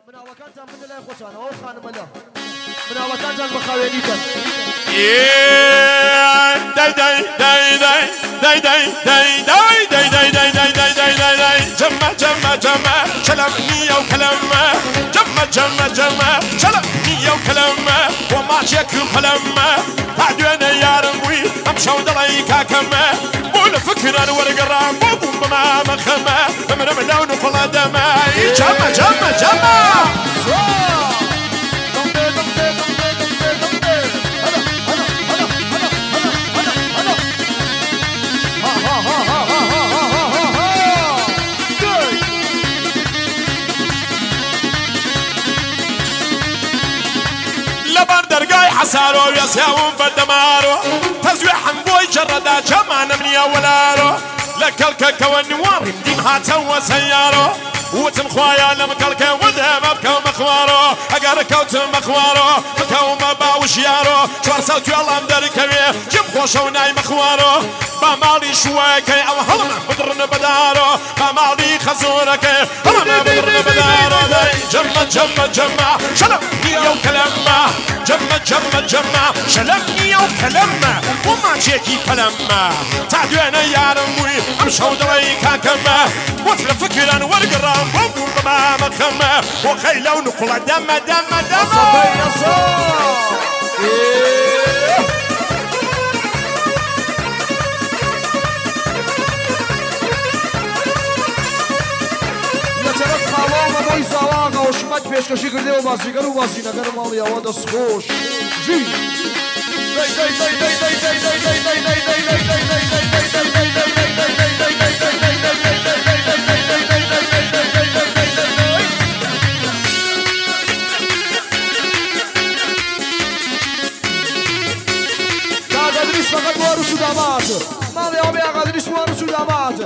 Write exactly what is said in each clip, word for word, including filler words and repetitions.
مناوەکانتان من لای خۆتانەوە ئەو خانمەلە مناوەکانتان بە خاوێنیکەن دای دای دای دای دای دای دای دای دای دای دای دای دای دای دای دای جمع جمع جمع شلم نیە و کەلەمە جمع جمع جمع شلم نیە و کەلەمە بۆ ماچێک و قەلەمە تا دوێنێ یارم بووی ئەم شەو دەڵی کاکەمە بۆ لە فکران وەرگەڕام بۆ بووم بە مامەخەمە بمرم لەون و فڵە دەمە جمع جمع جمع حسارو يسياون بدمارو تزوي حنبوي جردا جمان مني اولارو لكلك كوني وارم دين هاتا وسيارو وتم خوايا لم كلك ودهم ابكو مخوارو اقر كوت مخوارو بكو مباوش يارو شوار صوتي الله مدركبي جيب خوشو ناي مخوارو بمالي شويكي او هلم بدرن بدارو بمالي خزوركي هلم بدرن بدارو جمع جمع جمع شلم نيو كلمة جمع جمع جمع شلم نيو كلمة وما جيكي كلمة تعدونا يا رموي امشو دري كاكمة وصل فكرا ورقرام بوم بما مخمة وخيلو نقول دم دم دم صبي يا صار بۆی زاواغا و شمەت پێشکەشی کردێەوە بازیگەر و بازینەگەر ماڵیەوە دەستخۆش ژی کاغەدریس فەقەت بۆ عروس و دامات ماڵیەوە بێ ئاغادریس بۆ عروس و دامات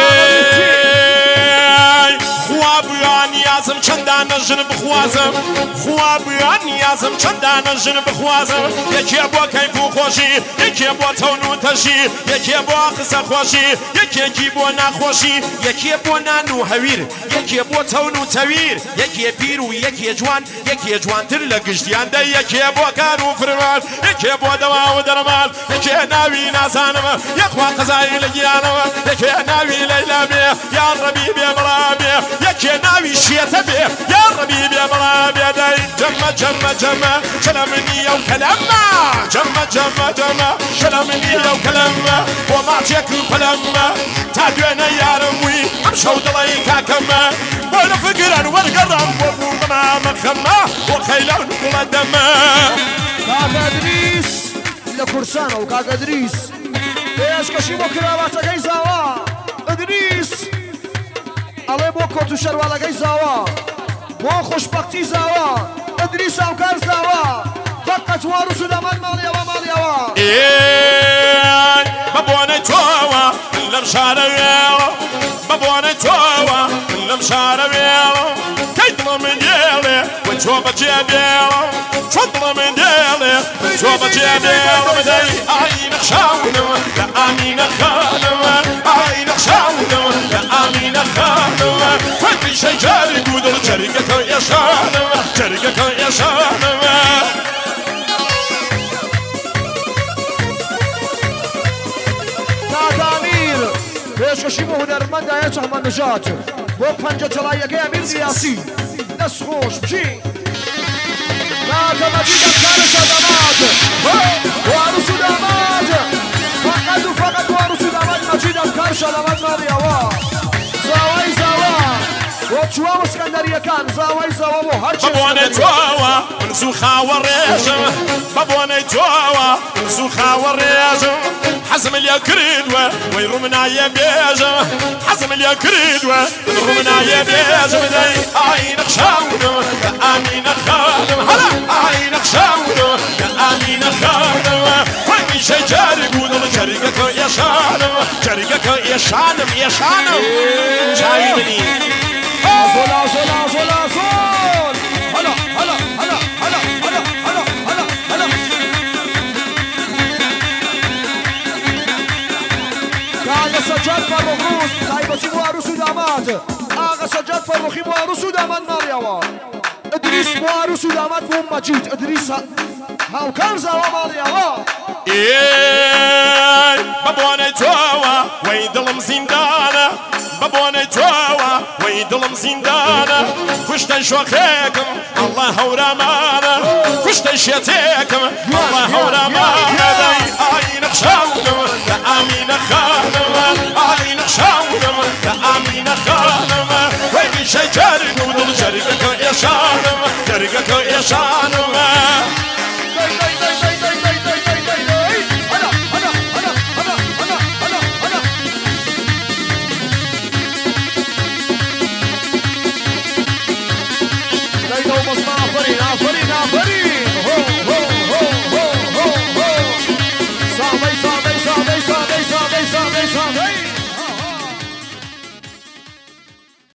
خوا بویان یازم چندان ژن بخوازم خوا بویان یازم چندان ژن بخوازم یەکێ بۆ کەیف و خۆشی یەکێ بۆ تەون و تەژی یەکێ بۆ قسە خۆشی یەکێکی بۆ ناخۆشی یەکێ بۆ نان و هەویر یەکێ بۆ تەون و تەویر یەکێ پیر و یەکێ جوان یەکێ جوانتر لە گشتیاندا یەکێ بۆ کار و فرمان یەکێ بۆ دەوا و دەرمان یەکێ ناوی نازانمە یەخوا قەزایی لە گیانەوە یەکێ ناوی لەیلا بێ یا ڕەبی بێ بەڵا بێ یەکێ ناوی شێتە بێ یا ڕەبی بێ بەڵا بێ دەی جەمە جەمە جەمە شەلە منیە و کەلەمە جەمە جەمە جەمە شەلە منیە و کەلەمە بۆ ماچێک و پەلەمە تا دوێنە یارم وی ئەم شەو دڵی کاکەمە بۆ لە فکران وەرگەڕام بۆ بووم بەمامەخەمە بۆ خەیلەون گوڵە دەمە کاکەدریس لە کورسانە و کاکەدریس پێشکەشی بۆ کراواتەکەی زاوا ئەدریس ئەڵێ بۆ کۆت و شەروالەکەی زاوا بۆ خۆشبەختی زاوا ئەدریس هاوکار زاوا فەقەت وەڕوس و دەمان ماڵیەوە ماڵیەوە بەبوانەی تۆوە لەم شارەوێڵە بەبوانەی تۆوە لەم شارەوێڵە کەی دڵە من دێڵێ وە تۆ بەجێ دێڵە چۆن دڵە من دێڵێ تۆ بەجێ دێڵە بدەی ئای نەخشاونەوە لە ئامینە خانەوە ئای نەخشاونەوە لە ئامینە خانەوە فەرمی شەیجاری گودڵ جەریگەکە ئێشانەوە جەریگەکە ئێشانەوە پێشکەشی بۆ هونەرمەندایە چەحمەد نەژات بۆ پەنجە چەڵاییەکەی ئەمیر ریاسی دەستخۆش بچی کاکە مەجیدە کارشە دەمات بۆ عروس و دامات فەقەت و فەقەت بۆ عروس و دامات مەجیدە کارشە دەمات ماڵیەوە زاوای زاوا بۆ چوار ئەسکەندەریەکان زاوای زاوا بۆ هەرچی بەبوانەی تۆوە من زوو خاوە ڕێژم بەبوانەی تۆوە من زوو خاوە ڕێژم حەزم لێ کردووە وەی ڕوومنایە بێژم حەزم لێ کردووە من ڕوومنایە بێژم دەی ئای نەخشاونەوە کە ئامینە خانم هەڵا ئای نەخشاونەوە کە ئامینە خانەوە فەرمی شەیجاری گودڵ جەریگەکە ئێشانەوە جەریگەکە ئێشانم ئێشانم چاوی منی ئازۆل ئازۆل ئازۆل ئازۆل هەلا هەلا هەلا هەلا هەلا هەلا هەلا هەلا کاگە سەجاد فەرموخوس تایبەتی بۆ عروس و دامات ئاغا سەجاد فەرموخی بۆ عروس و دامات ماڵیەوە ادریس بو عروس و داماد بو مجید ادریس هاوکان زاوا ماڵی ئەوە ئێ بەبوانەی تۆوە وەی دڵم زیندانە بەبوانەی تۆوە وەی دڵم زیندانە کوشتە شۆخێکم ئەڵڵا هەورامانە کوشتە شێتێکم ئەڵڵا هەورامانە دەی ئای نەخشاوم کە ئامینە خانمە ئای نەخشاوم کە ئامینە خانمە وەی بیشەی جەرگ و دڵ جەرگەکە ئێشانمە جەرگەکە ئێشانمە دايما ومصنع فريد